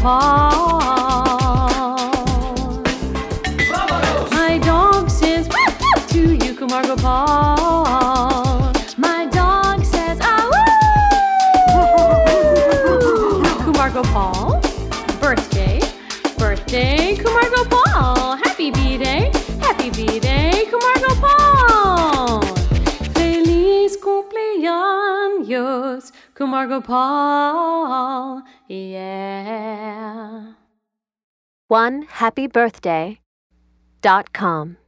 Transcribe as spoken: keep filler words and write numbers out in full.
Paul. My dog says to you, Kumargo Paul. My dog says ah woo. Kumargo Paul, birthday, birthday, Kumargo Paul. Happy B-Day, happy B-Day, Kumargo Paul. Feliz cumpleaños, Kumargo Paul. Yeah. one happy birthday dot com